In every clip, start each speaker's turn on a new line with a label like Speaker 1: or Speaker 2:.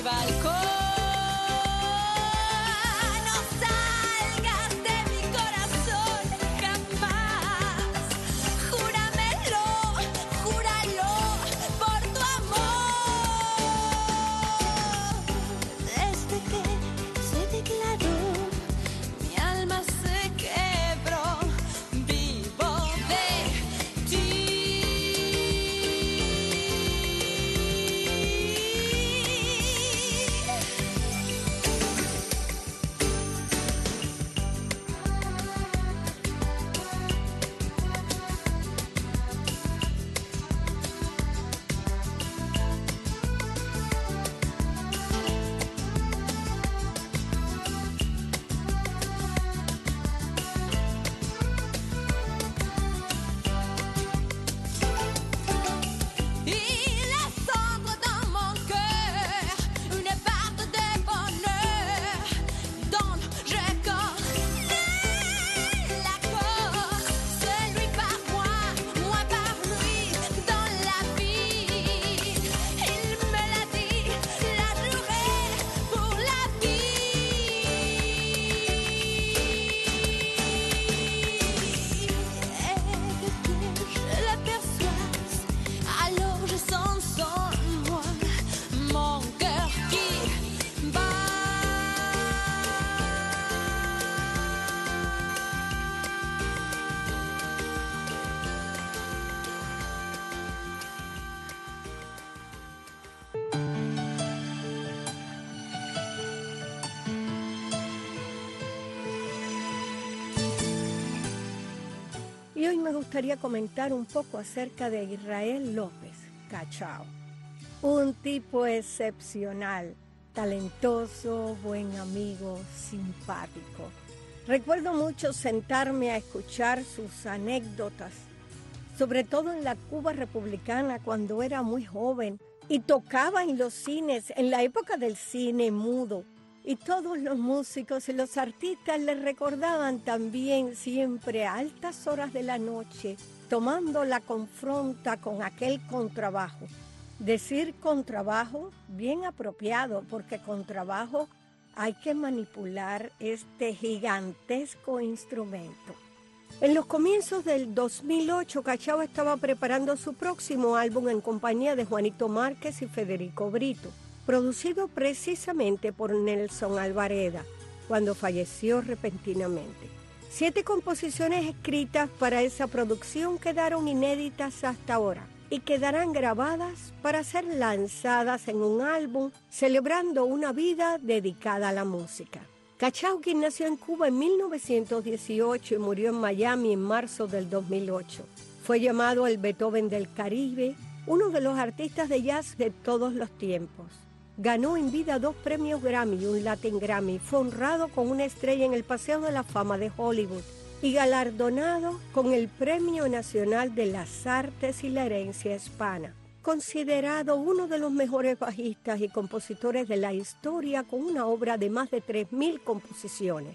Speaker 1: Y hoy me gustaría comentar un poco acerca de Israel López, Cachao. Un tipo excepcional, talentoso, buen amigo, simpático. Recuerdo mucho sentarme a escuchar sus anécdotas, sobre todo en la Cuba republicana cuando era muy joven, y tocaba en los cines, en la época del cine mudo. Y todos los músicos y los artistas le recordaban también siempre a altas horas de la noche, tomando la confronta con aquel contrabajo. Decir contrabajo, bien apropiado, porque contrabajo hay que manipular este gigantesco instrumento. En los comienzos del 2008, Cachao estaba preparando su próximo álbum en compañía de Juanito Márquez y Federico Brito, producido precisamente por Nelson Albareda, cuando falleció repentinamente. 7 composiciones escritas para esa producción quedaron inéditas hasta ahora y quedarán grabadas para ser lanzadas en un álbum celebrando una vida dedicada a la música. Cachao, quien nació en Cuba en 1918 y murió en Miami en marzo del 2008, fue llamado el Beethoven del Caribe, uno de los artistas de jazz de todos los tiempos. Ganó en vida 2 premios Grammy y un Latin Grammy. Fue honrado con una estrella en el Paseo de la Fama de Hollywood y galardonado con el Premio Nacional de las Artes y la Herencia Hispana. Considerado uno de los mejores bajistas y compositores de la historia, con una obra de más de 3.000 composiciones.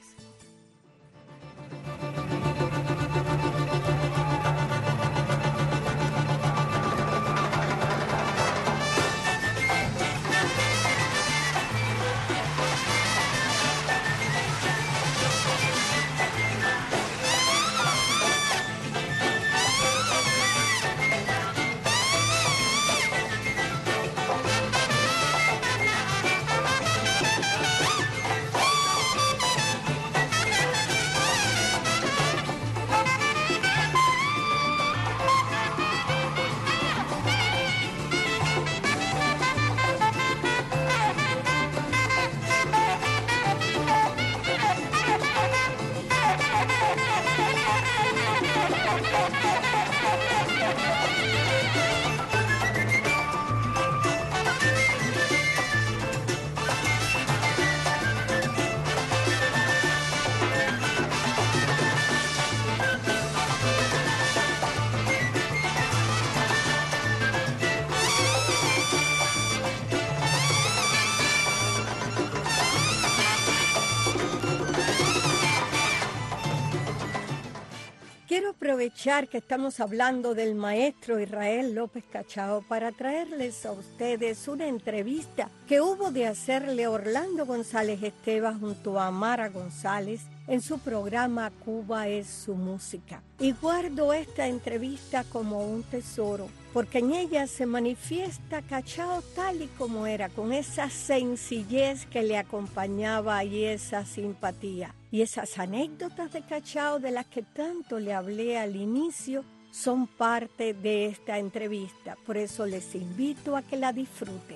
Speaker 1: aprovechar que estamos hablando del maestro Israel López Cachao para traerles a ustedes una entrevista que hubo de hacerle Orlando González Esteban junto a Mara González en su programa Cuba es su música. Y guardo esta entrevista como un tesoro, porque en ella se manifiesta Cachao tal y como era, con esa sencillez que le acompañaba y esa simpatía. Y esas anécdotas de Cachao de las que tanto le hablé al inicio son parte de esta entrevista. Por eso les invito a que la disfruten.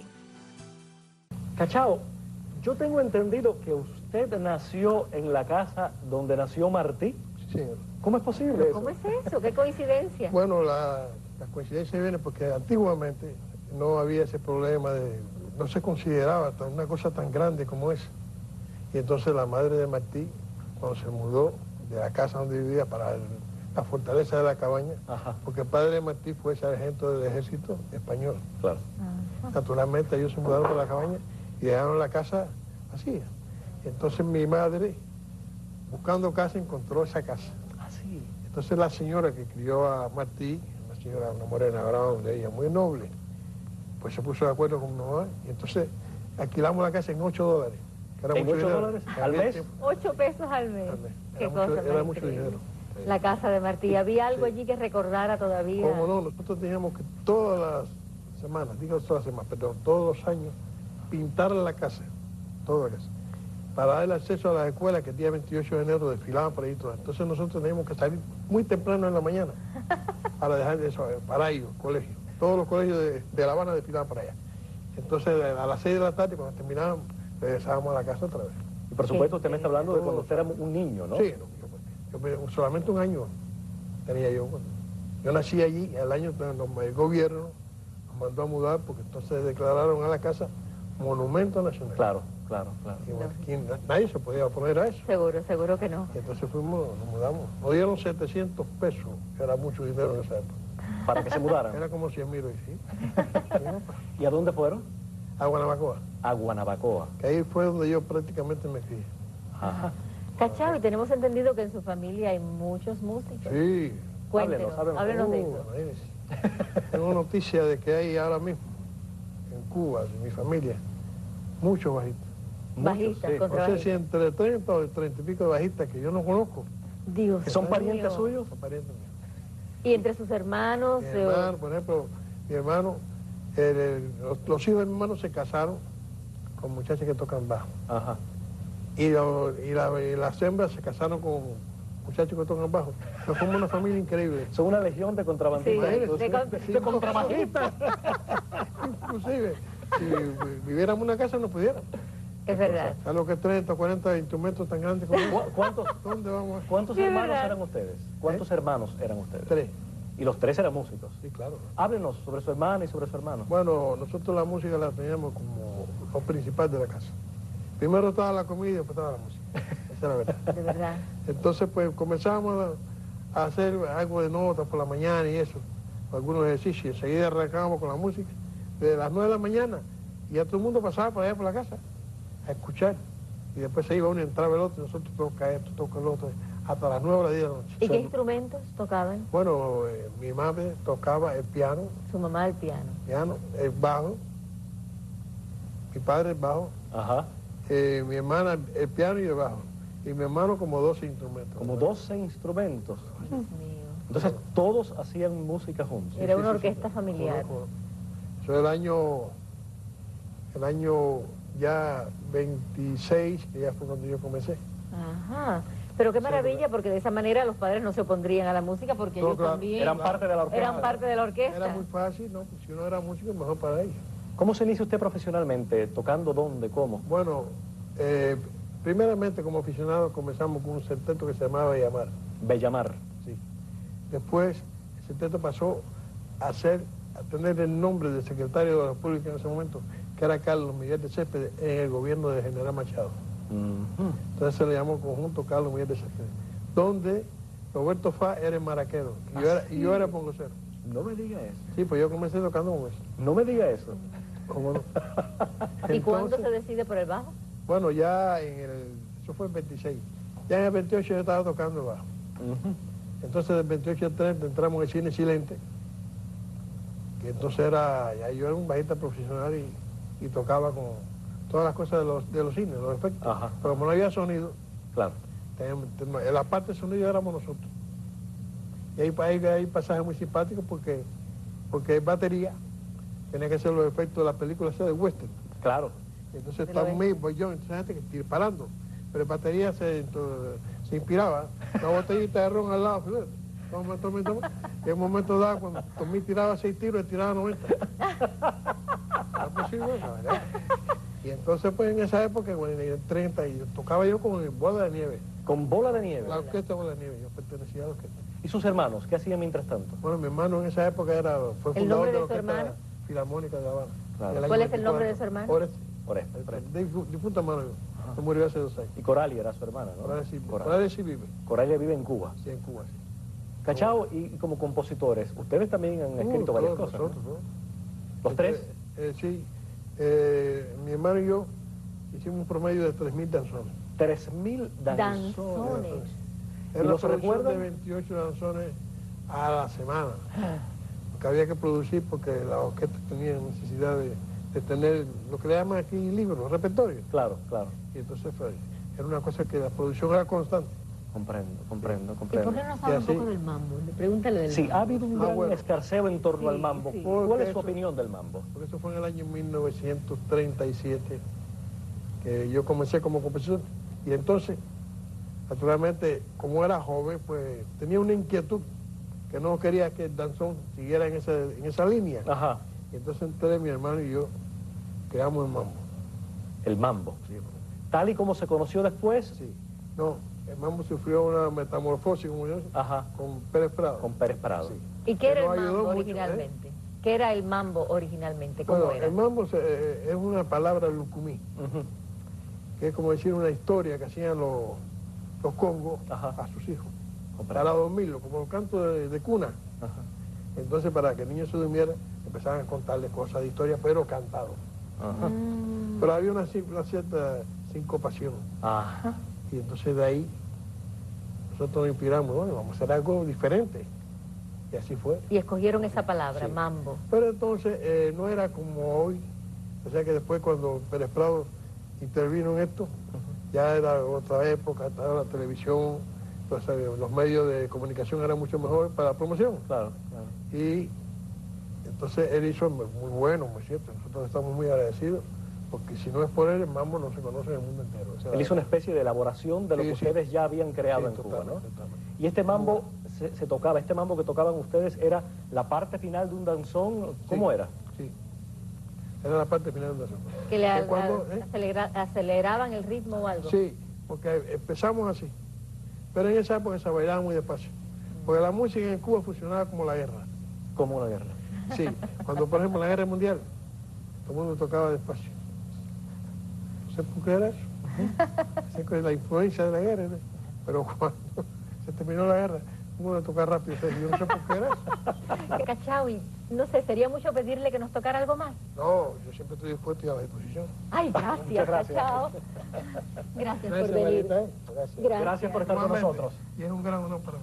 Speaker 2: Cachao, yo tengo entendido que usted nació en la casa donde nació Martí.
Speaker 3: Sí.
Speaker 2: ¿Cómo es posible eso?
Speaker 4: ¿Cómo es eso? ¿Qué coincidencia?
Speaker 3: Bueno, la coincidencia viene porque antiguamente no había ese problema no se consideraba una cosa tan grande como esa. Y entonces la madre de Martí, cuando se mudó de la casa donde vivía para la fortaleza de la cabaña,
Speaker 2: Ajá.
Speaker 3: porque el padre de Martí fue sargento del ejército español.
Speaker 2: Claro.
Speaker 3: Naturalmente ellos se mudaron para la cabaña y dejaron la casa vacía. Entonces mi madre, buscando casa, encontró esa casa.
Speaker 2: Ah, sí.
Speaker 3: Entonces la señora que crió a Martí, una señora, una morena brava de ella, muy noble, pues se puso de acuerdo con mi mamá y entonces alquilamos la casa en $8. Que era
Speaker 2: ¿En
Speaker 3: mucho
Speaker 2: $8
Speaker 3: dinero.
Speaker 2: al mes?
Speaker 4: 8 pesos al mes. Qué
Speaker 3: Era
Speaker 4: cosa
Speaker 3: mucho,
Speaker 4: más
Speaker 3: era mucho
Speaker 4: increíble.
Speaker 3: dinero.
Speaker 4: La casa de Martí. ¿Había algo
Speaker 3: Sí.
Speaker 4: allí que recordara todavía?
Speaker 3: Cómo no, nosotros teníamos que todas las semanas, digo todas las semanas, perdón, todos los años, pintar la casa, toda la casa, para dar el acceso a las escuelas que el día 28 de enero desfilaban por ahí todas. Entonces nosotros teníamos que salir muy temprano en la mañana para dejar eso, para ellos, colegios. Todos los colegios de La Habana desfilaban para allá. Entonces a las 6 de la tarde, cuando terminábamos, regresábamos a la casa otra vez.
Speaker 2: Y por supuesto usted me está hablando de cuando usted era un niño, ¿no?
Speaker 3: Sí, yo solamente un año tenía yo. Yo nací allí, el año el gobierno nos mandó a mudar porque entonces declararon a la casa monumento nacional.
Speaker 2: Claro, claro, claro.
Speaker 3: Y bueno, aquí nadie se podía oponer a eso.
Speaker 4: Seguro que no.
Speaker 3: Y entonces fuimos, nos mudamos. Nos dieron 700 pesos, que era mucho dinero en esa época.
Speaker 2: Para que se mudaran.
Speaker 3: Era como 100.000 hoy, sí.
Speaker 2: ¿Y a dónde fueron?
Speaker 3: A Guanabacoa,
Speaker 2: A Guanabacoa.
Speaker 3: que ahí fue donde yo prácticamente me crié.
Speaker 2: Ajá.
Speaker 4: Cachao, y tenemos entendido que en su familia hay muchos músicos.
Speaker 3: Sí.
Speaker 4: Cuéntenos, háblenos de eso.
Speaker 3: Imagínese. Tengo noticia de que hay ahora mismo, en Cuba, en mi familia, muchos bajistas.
Speaker 4: Bajistas,
Speaker 2: sí.
Speaker 3: No sé
Speaker 4: contrabajistas.
Speaker 3: si entre 30 o 30 y pico de bajistas que yo no conozco.
Speaker 4: Dios
Speaker 2: ¿Son
Speaker 4: mío.
Speaker 2: parientes suyos?
Speaker 3: Son parientes míos.
Speaker 4: Y entre sus hermanos...
Speaker 3: Mi hermano, por ejemplo, mi hermano, los hijos de mi hermano se casaron con muchachas que tocan bajo.
Speaker 2: Ajá.
Speaker 3: Y las hembras se casaron con muchachos que tocan bajo. Nos formamos una familia increíble.
Speaker 2: Son una legión de contrabandistas.
Speaker 4: Sí,
Speaker 2: Entonces, de contrabajistas.
Speaker 3: Inclusive, si viviéramos en una casa no pudiéramos.
Speaker 4: Es verdad.
Speaker 3: A lo que 30, 40 instrumentos tan grandes como estos. ¿Dónde vamos?
Speaker 2: ¿Cuántos
Speaker 4: Sí, es
Speaker 2: hermanos
Speaker 4: verdad.
Speaker 2: eran ustedes? ¿Cuántos hermanos eran ustedes?
Speaker 3: 3.
Speaker 2: Y los 3 eran músicos.
Speaker 3: Sí, claro.
Speaker 2: Háblenos sobre su hermana y sobre su hermano.
Speaker 3: Bueno, nosotros la música la teníamos como lo principal de la casa. Primero estaba la comida y después estaba la música. Esa es la verdad.
Speaker 4: De verdad.
Speaker 3: Entonces, pues comenzamos a hacer algo de notas por la mañana y eso, algunos ejercicios. Enseguida arrancábamos con la música desde las 9 de la mañana y ya todo el mundo pasaba por allá por la casa a escuchar. Y después se iba uno y entraba el otro y nosotros toca esto, toca el otro, hasta las 9 o las 10 de la noche.
Speaker 4: ¿Y qué instrumentos tocaban?
Speaker 3: Bueno, mi madre tocaba el piano,
Speaker 4: Su mamá el piano.
Speaker 3: el bajo, mi padre el bajo,
Speaker 2: Ajá.
Speaker 3: mi hermana el piano y el bajo. Y mi hermano como 12 instrumentos.
Speaker 2: Como 12 instrumentos.
Speaker 4: Dios mío.
Speaker 2: Entonces todos hacían música juntos.
Speaker 4: Era una
Speaker 3: sí,
Speaker 4: orquesta
Speaker 3: sí.
Speaker 4: familiar.
Speaker 3: Eso es el año ya 26, que ya fue cuando yo comencé.
Speaker 4: Ajá. Pero qué maravilla, porque de esa manera los padres no se opondrían a la música, porque
Speaker 3: No,
Speaker 4: ellos
Speaker 3: claro.
Speaker 4: también
Speaker 2: Eran parte de la orquesta.
Speaker 4: eran parte de la orquesta.
Speaker 3: Era muy fácil, ¿no? Pues si uno era músico, mejor para ellos.
Speaker 2: ¿Cómo se inicia usted profesionalmente? ¿Tocando dónde? ¿Cómo?
Speaker 3: Bueno, primeramente como aficionado comenzamos con un septeto que se llamaba Bellamar.
Speaker 2: Bellamar.
Speaker 3: Sí. Después el septeto pasó a tener el nombre del secretario de la República en ese momento, que era Carlos Miguel de Céspedes, en el gobierno de General Machado.
Speaker 2: Ujú.
Speaker 3: Entonces se le llamó Conjunto Carlos Miguel de Céspedes, donde Roberto Fá era el maraquero y yo era bongocero.
Speaker 2: No me diga eso.
Speaker 3: Sí, pues yo comencé tocando con eso.
Speaker 2: No me diga eso.
Speaker 3: ¿Cómo no?
Speaker 4: ¿Y cuándo
Speaker 3: Entonces,
Speaker 4: se decide por el bajo?
Speaker 3: Bueno, ya eso fue el 26. Ya en el 28 yo estaba tocando el bajo.
Speaker 2: Ujú.
Speaker 3: Entonces del 28 al 30 entramos en el cine Silente, que entonces ya yo era un bajista profesional y tocaba con todas las cosas de los cines, los efectos.
Speaker 2: Ajá.
Speaker 3: Pero como no había sonido,
Speaker 2: Claro.
Speaker 3: en la parte de sonido éramos nosotros. Y hay pasajes muy simpáticos porque es batería, tenía que hacer los efectos de la película esa de western.
Speaker 2: Claro.
Speaker 3: Entonces está voy yo, entonces hay gente que tira parando, pero en batería se inspiraba, una botellita de ron al lado, toma, y en un momento dado, cuando Tommy tiraba 6 tiros, él tiraba 90. Era posible, ¿verdad? Y entonces pues en esa época, bueno, en el 30, y tocaba yo con Bola de Nieve,
Speaker 2: Con Bola de Nieve.
Speaker 3: la orquesta Bola de Nieve, yo pertenecía a la orquesta.
Speaker 2: ¿Y sus hermanos? ¿Qué hacían mientras tanto?
Speaker 3: Bueno, mi hermano en esa época fue
Speaker 4: ¿El
Speaker 3: fundador
Speaker 4: nombre
Speaker 3: de
Speaker 4: de
Speaker 3: la
Speaker 4: su
Speaker 3: Orquesta
Speaker 4: hermano?
Speaker 3: Filarmónica de Habana.
Speaker 2: Claro.
Speaker 3: En el año
Speaker 4: ¿Cuál es el
Speaker 3: 24.
Speaker 4: nombre de su hermano?
Speaker 3: Oreste.
Speaker 2: Oreste.
Speaker 3: Difunto hermano yo. Se murió hace 2 años.
Speaker 2: Y Coralia era su hermana, ¿no?
Speaker 3: Coralia sí vive.
Speaker 2: Coralia vive en Cuba.
Speaker 3: Sí, en Cuba, sí.
Speaker 2: Cachao, y como compositores, ustedes también han escrito varias
Speaker 3: todos
Speaker 2: cosas,
Speaker 3: nosotros,
Speaker 2: ¿no?
Speaker 3: ¿no?
Speaker 2: ¿Los tres?
Speaker 3: Sí. Mi hermano y yo hicimos un promedio de 3.000 danzones.
Speaker 2: 3.000 danzones.
Speaker 4: Danzones.
Speaker 2: ¿Y
Speaker 3: Era
Speaker 2: los
Speaker 3: una producción
Speaker 2: recuerdan?
Speaker 3: de 28 danzones a la semana. Porque había que producir porque la orquesta tenía necesidad de tener lo que le llaman aquí libros, repertorios.
Speaker 2: Claro, claro.
Speaker 3: Y entonces era una cosa que la producción era constante.
Speaker 2: Comprendo.
Speaker 4: ¿Y por qué no nos habla un
Speaker 3: así-
Speaker 4: poco del mambo? Pregúntale del
Speaker 2: Sí,
Speaker 4: mambo.
Speaker 2: ha habido un gran
Speaker 3: bueno.
Speaker 2: escarceo en torno
Speaker 4: Sí,
Speaker 2: al mambo.
Speaker 4: sí.
Speaker 2: ¿Cuál
Speaker 3: Porque
Speaker 2: es su
Speaker 3: eso-
Speaker 2: opinión del mambo?
Speaker 3: Porque eso fue en el año 1937 que yo comencé como compositor. Y entonces, naturalmente, como era joven, pues tenía una inquietud que no quería que el danzón siguiera en esa línea.
Speaker 2: Ajá,
Speaker 3: Y entonces entonces mi hermano y yo creamos el mambo.
Speaker 2: el mambo. Tal y como se conoció después,
Speaker 3: Sí. No, el mambo sufrió una metamorfosis, como yo,
Speaker 2: ajá,
Speaker 3: con Pérez Prado.
Speaker 2: con Pérez Prado.
Speaker 3: Sí.
Speaker 4: ¿Y qué era
Speaker 3: Que nos
Speaker 4: el
Speaker 3: ayudó
Speaker 4: mambo
Speaker 3: mucho,
Speaker 4: originalmente? ¿Qué era el mambo originalmente? ¿Cómo
Speaker 3: Bueno,
Speaker 4: era?
Speaker 3: el mambo es una palabra lucumí,
Speaker 2: Ujú.
Speaker 3: que es como decir una historia que hacían los congos
Speaker 2: Ajá.
Speaker 3: a sus hijos,
Speaker 2: Comprendo.
Speaker 3: para dormirlo, como los cantos de cuna.
Speaker 2: Ajá.
Speaker 3: Entonces, para que el niño se durmiera, empezaban a contarle cosas de historia, pero cantado.
Speaker 2: Ajá.
Speaker 3: Pero había una cierta sincopación.
Speaker 2: Ajá.
Speaker 3: Y entonces de ahí nosotros nos inspiramos, bueno, vamos a hacer algo diferente. Y así fue.
Speaker 4: Y escogieron esa palabra,
Speaker 3: Sí.
Speaker 4: mambo.
Speaker 3: Pero entonces no era como hoy, o sea que después cuando Pérez Prado intervino en esto, ya era otra época, estaba la televisión, entonces, los medios de comunicación eran mucho mejor para la promoción.
Speaker 2: Claro, claro.
Speaker 3: Y entonces él hizo muy bueno, muy cierto, nosotros estamos muy agradecidos, porque si no es por él, el mambo no se conoce en el mundo entero. O sea,
Speaker 2: Él hizo una especie de elaboración de lo
Speaker 3: Sí,
Speaker 2: que
Speaker 3: sí.
Speaker 2: ustedes ya habían creado
Speaker 3: sí,
Speaker 2: en Cuba, ¿no?
Speaker 3: totalmente, totalmente.
Speaker 2: Y este mambo se tocaba, este mambo que tocaban ustedes era la parte final de un danzón, ¿cómo
Speaker 3: Sí,
Speaker 2: era?
Speaker 3: Sí, era la parte final de eso.
Speaker 4: ¿Que le
Speaker 3: Que cuando,
Speaker 4: aceleraban el ritmo o algo?
Speaker 3: Sí, porque empezamos así, pero en esa época se bailaba muy despacio, porque la música en Cuba funcionaba como la guerra.
Speaker 2: Como una guerra.
Speaker 3: Sí, cuando por ejemplo la guerra mundial, todo el mundo tocaba despacio. No sé por qué era eso. Sé que es la influencia de la guerra, ¿no? Pero cuando se terminó la guerra, todo el mundo tocaba rápido. Entonces, yo no sé por qué era eso.
Speaker 4: Cachao, y no sé, sería mucho pedirle que nos tocara algo más.
Speaker 3: No, yo siempre estoy dispuesto y a la disposición.
Speaker 4: Ay, gracias,
Speaker 2: Muchas gracias.
Speaker 4: Cachao. Gracias por
Speaker 3: Gracias,
Speaker 4: venir.
Speaker 3: Marita, Gracias.
Speaker 2: Gracias por estar con
Speaker 3: Igualmente.
Speaker 2: nosotros.
Speaker 3: Y es un gran honor para mí.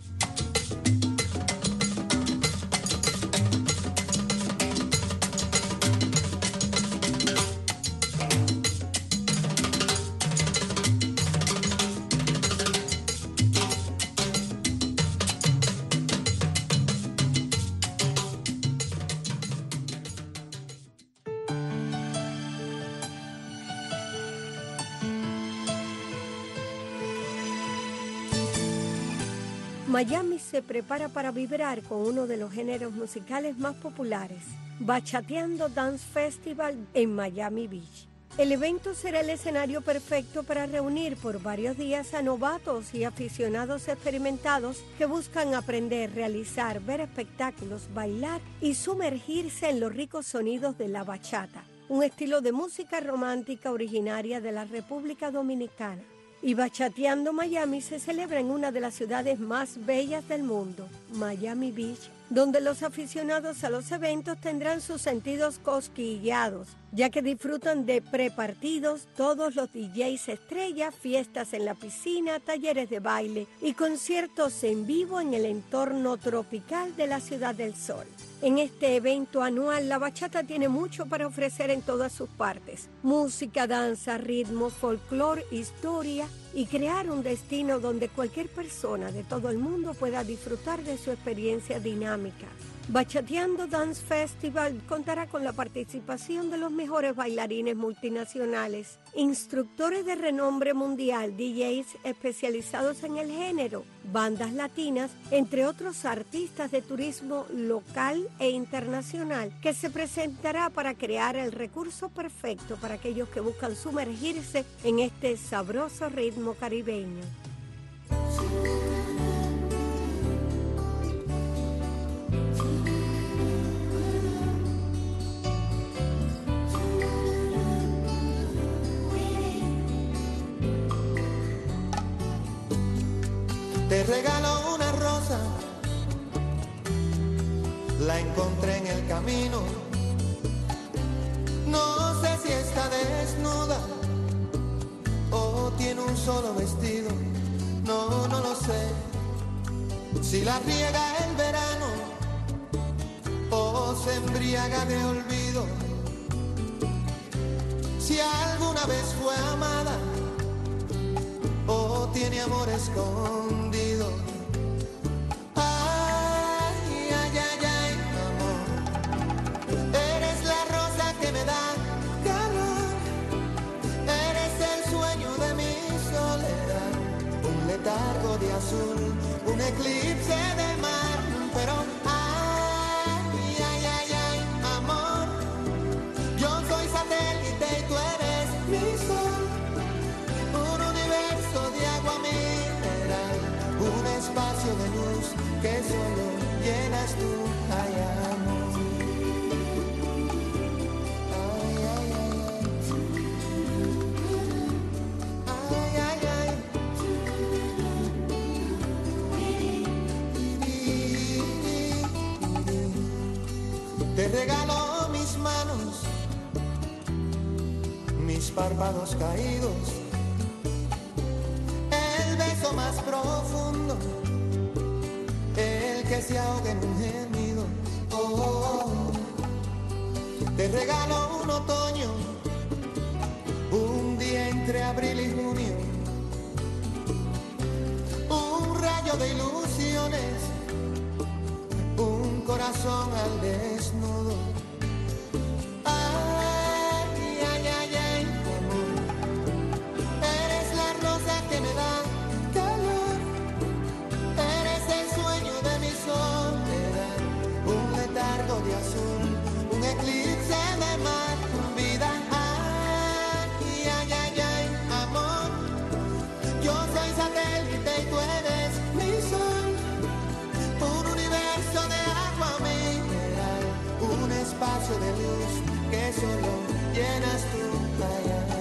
Speaker 1: Miami se prepara para vibrar con uno de los géneros musicales más populares, Bachateando Dance Festival en Miami Beach. El evento será el escenario perfecto para reunir por varios días a novatos y aficionados experimentados que buscan aprender, realizar, ver espectáculos, bailar y sumergirse en los ricos sonidos de la bachata, un estilo de música romántica originaria de la República Dominicana. Y Bachateando Miami se celebra en una de las ciudades más bellas del mundo, Miami Beach, donde los aficionados a los eventos tendrán sus sentidos cosquillados, ya que disfrutan de prepartidos, todos los DJs estrellas, fiestas en la piscina, talleres de baile y conciertos en vivo en el entorno tropical de la Ciudad del Sol. En este evento anual, la bachata tiene mucho para ofrecer en todas sus partes: música, danza, ritmo, folclore, historia, y crear un destino donde cualquier persona de todo el mundo pueda disfrutar de su experiencia dinámica. Bachateando Dance Festival contará con la participación de los mejores bailarines multinacionales, instructores de renombre mundial, DJs especializados en el género, bandas latinas, entre otros artistas de turismo local e internacional, que se presentará para crear el recurso perfecto para aquellos que buscan sumergirse en este sabroso ritmo caribeño.
Speaker 5: Te regalo una rosa, la encontré en el camino. No sé si está desnuda o tiene un solo vestido. No lo sé. Si la riega el verano o se embriaga de olvido. Si alguna vez fue amada o tiene amor escondido. Ay, ay, ay, ay, amor. Eres la rosa que me da calor. Eres el sueño de mi soledad. Un letargo de azul, un eclipse de mar. Pero ay, ay, ay, ay, amor. Yo soy satélite y tú eres mi sol. De agua mineral, un espacio de luz que solo llenas tú, ay, amor. Ay, ay, ay, ay. Te regalo mis manos, mis párpados caídos, más profundo, el que se ahoga en un gemido. Oh, te regalo un otoño, un día entre abril y junio, un rayo de ilusiones, un corazón al desnudo. Ay, ay, ay, ay, amor, eres la rosa que me da calor, eres el sueño de mi soledad, un letargo de azul, un eclipse de mar, vida. Ay, ay, ay, ay, amor, yo soy satélite y tú eres mi sol, un universo de agua mineral, un espacio de luz que solo llenas tú, ay, ay.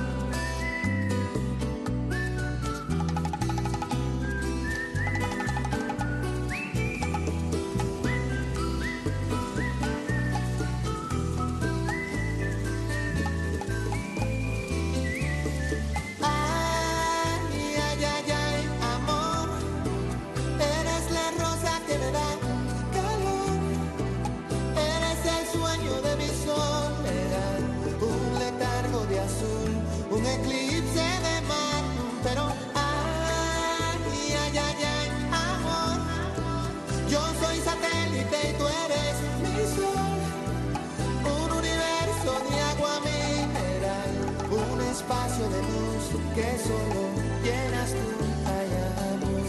Speaker 5: Un eclipse de mar, pero ay, ay, ay, ay, amor, yo soy satélite y tú eres mi sol, un universo de agua mineral, un espacio de luz que solo llenas tú, ay, amor.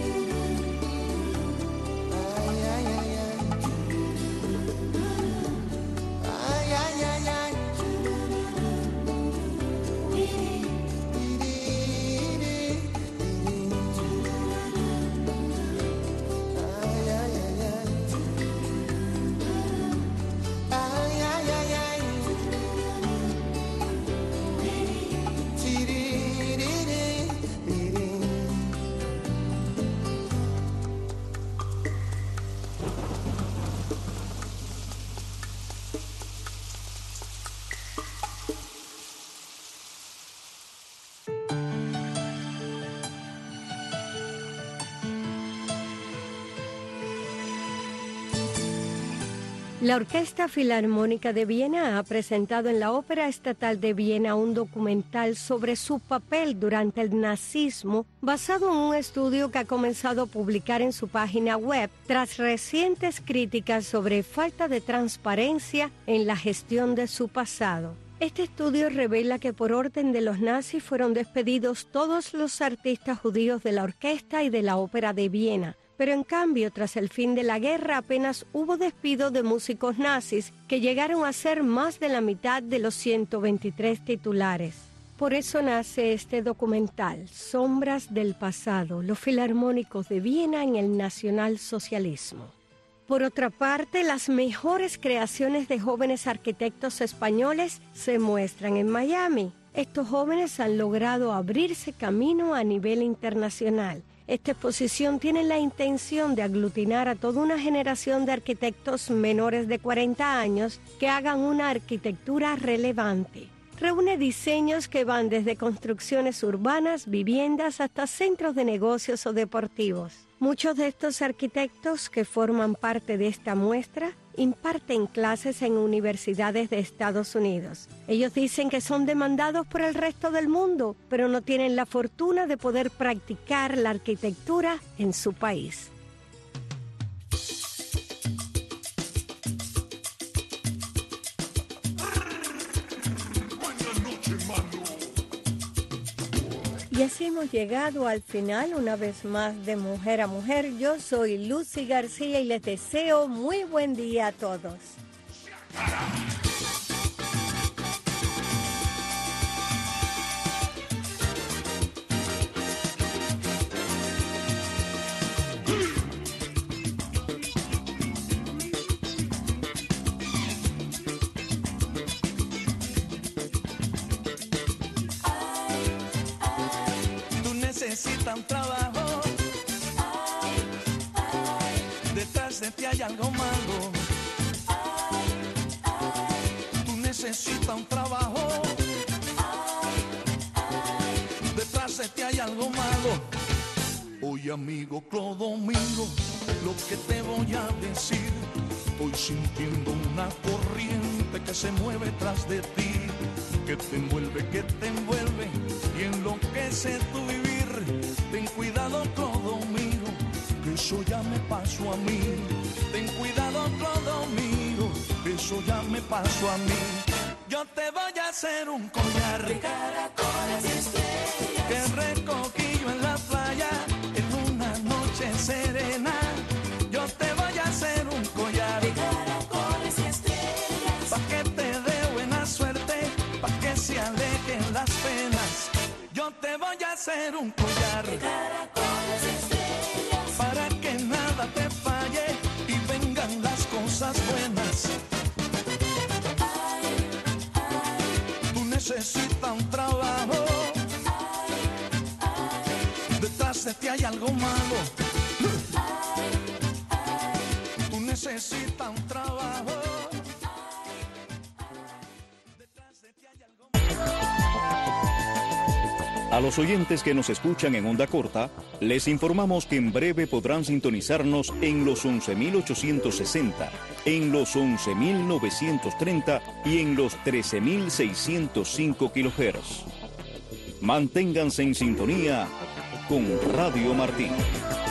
Speaker 5: Ay, ay, ay, ay. Ay, ay, ay, ay.
Speaker 1: La Orquesta Filarmónica de Viena ha presentado en la Ópera Estatal de Viena un documental sobre su papel durante el nazismo, basado en un estudio que ha comenzado a publicar en su página web tras recientes críticas sobre falta de transparencia en la gestión de su pasado. Este estudio revela que por orden de los nazis fueron despedidos todos los artistas judíos de la orquesta y de la Ópera de Viena. Pero en cambio, tras el fin de la guerra, apenas hubo despido de músicos nazis que llegaron a ser más de la mitad de los 123 titulares. Por eso nace este documental, Sombras del pasado, los filarmónicos de Viena en el nacionalsocialismo. Por otra parte, las mejores creaciones de jóvenes arquitectos españoles se muestran en Miami. Estos jóvenes han logrado abrirse camino a nivel internacional. Esta exposición tiene la intención de aglutinar a toda una generación de arquitectos menores de 40 años que hagan una arquitectura relevante. Reúne diseños que van desde construcciones urbanas, viviendas, hasta centros de negocios o deportivos. Muchos de estos arquitectos que forman parte de esta muestra imparten clases en universidades de Estados Unidos. Ellos dicen que son demandados por el resto del mundo, pero no tienen la fortuna de poder practicar la arquitectura en su país. Y así hemos llegado al final una vez más de Mujer a Mujer. Yo soy Lucy García y les deseo muy buen día a todos.
Speaker 5: Necesitan trabajo, detrás de ti hay algo malo. Tú necesitas un trabajo, detrás de ti hay algo malo. Oye amigo Clodomiro, lo que te voy a decir, estoy sintiendo una corriente que se mueve tras de ti, que te envuelve y enloquece tu vivir. Ten cuidado, Clodomiro, que eso ya me pasó a mí. Ten cuidado, Clodomiro, que eso ya me pasó a mí. Yo te voy a hacer un collar de caracoles y estrellas que recogí yo en la playa en una noche serena. Yo te voy a hacer un collar de caracoles y estrellas pa' que te dé buena suerte, pa' que se alejen las penas. Yo te voy a hacer un collar de caracoles y estrellas para que nada te falle y vengan las cosas buenas. Tú necesitas un trabajo, detrás de ti hay algo malo. Tú necesitas un trabajo.
Speaker 6: A los oyentes que nos escuchan en onda corta, les informamos que en breve podrán sintonizarnos en los 11.860, en los 11.930 y en los 13.605 kHz. Manténganse en sintonía con Radio Martí.